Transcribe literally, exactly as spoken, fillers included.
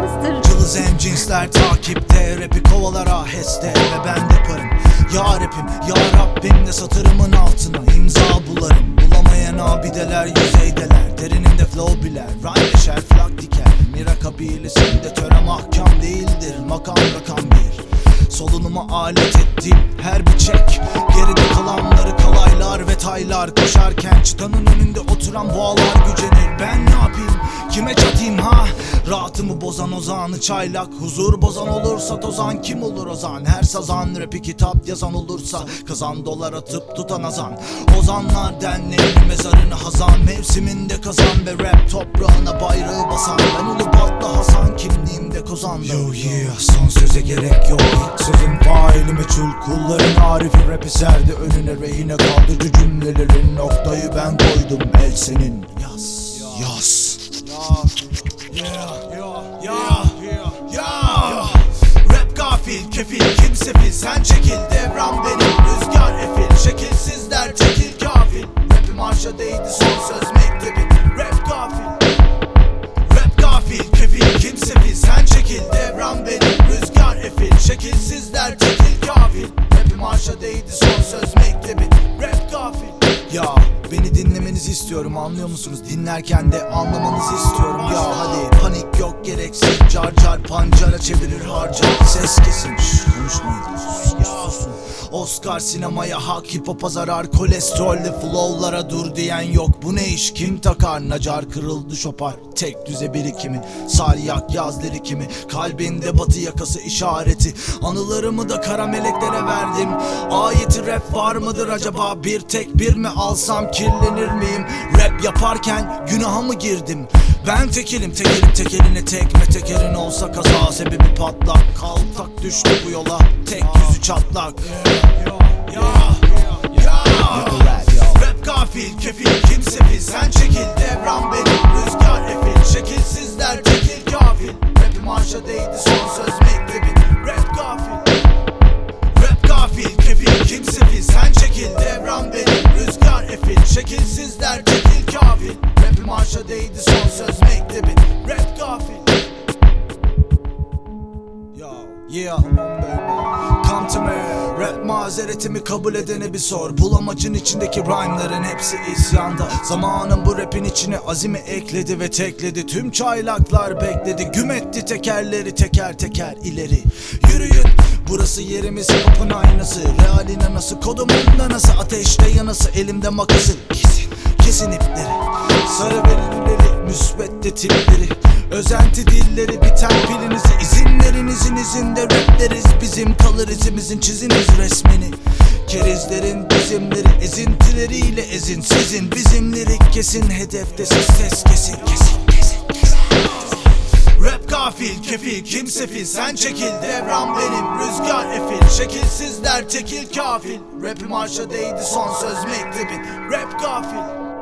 Monster. Cılız emcinsler takipte, rapi kovalar aheste ve ben yaparım. Ya rapim, ya Rabbim de satırımın altına imza bularım. Bulamayan abideler yüzeydeler, derininde flow biler. Rhyme eşer, flak diker. Mira kabilesinde töre mahkam değildir, makam rakam bir. Solunuma alet ettiğim her bir çek, geride kalanları kalaylar ve taylar. Koşarken çıtanın önünde oturan boğalar gücenir. Ben ne yapayım, kime çatayım ha? Rahatımı bozan ozanı çaylak, huzur bozan olursa tozan kim olur ozan? Her sazan rapi kitap yazan olursa kazan dolar atıp tutan azan. Ozanlar derneğinin mezarını hazan, mevsiminde kazan ve rap toprağına bayrağı basan. Ben Ulubatlı Hasan, kimliğimde kozan. Yo yeah, son söze gerek yok, ilk sözüm faili meçhul. Kulların arifi rapi serdi önüne, rehine kaldırıcı cümlelerin noktayı ben koydum, el senin. Yaz, yaz. Yeah, yeah, yeah, yeah. Rap gafil, kefil, kim sefil, sen çekil, devran benim, rüzgar efil. Şekilsizler tekil kafil, rapim arşa değdi son söz mektebi. Rap gafil, rap gafil, kefil, kim sefil, sen çekil, devran benim, rüzgar efil. Şekilsizler tekil kafil, rapim arşa değdi son söz mektebi. Rap gafil. Ya beni dinlemenizi istiyorum, anlıyor musunuz? Dinlerken de anlamanızı istiyorum. Ya hadi panik yok, gereksiz car car pancara çevirir harcar. Ses kesin, şşş, konuşmayın. Oscar sinemaya hak, hip hop'a zarar, kolesterollü flow'lara dur diyen yok. Bu ne iş, kim takar? Nacar kırıldı şopar, tek düze birikimi. Salyak yaz lirikimi, kalbinde batı yakası işareti. Anılarımı da kara meleklere verdim. Ayeti rap var mıdır acaba? Bir tek bir mi alsam kirlenir miyim? Rap yaparken günaha mı girdim? Ben tekilim, tekelim tekeline tekme, tekerin olsa kaza sebebi patlak. Kaltak düştü bu yola, tek yüzü çatlak. Ya, ya, rap gafil, kefil, kim sefil, sen çekil, devran benim, rüzgar efil. Şekilsizler tekil kafil, rapim arşa değdi son söz mektebi. Rap gafil, rap gafil, kefil, kim sefil, sen çekil, devran benim, rüzgar efil. Şekilsizler tekil kafil, rapim arşa değdi son söz mektebi. Rap gafil. Yo, yeah, come to me. Rap mazeretimi kabul edene bir sor. Bulamacın içindeki rhyme'ların hepsi isyanda. Zamanın bu rapin içine azimi ekledi ve tekledi. Tüm çaylaklar bekledi, güm etti tekerleri teker teker ileri. Yürüyün, burası yerimiz, popun aynası. Realin anası, kodumun danası, ateşte yanası, elimde makası. Kesin, kesin ipleri, sarı verileri, müsvedde tipleri, özenti dilleri, biten pilinizi, izinlerinizin izinde rapleriz. Bizim kalır izimizin, çiziniz resmini. Kerizlerin bizimleri, ezintileriyle ezin sizin. Bizim lirik kesin, hedefte siz ses kesin kesin kesin kesin. Rap gafil, kefil, kim sefil, sen çekil, devran benim, rüzgar efil. Şekilsizler tekil kafil, rapim arşa değdi son söz mektebi. Rap gafil.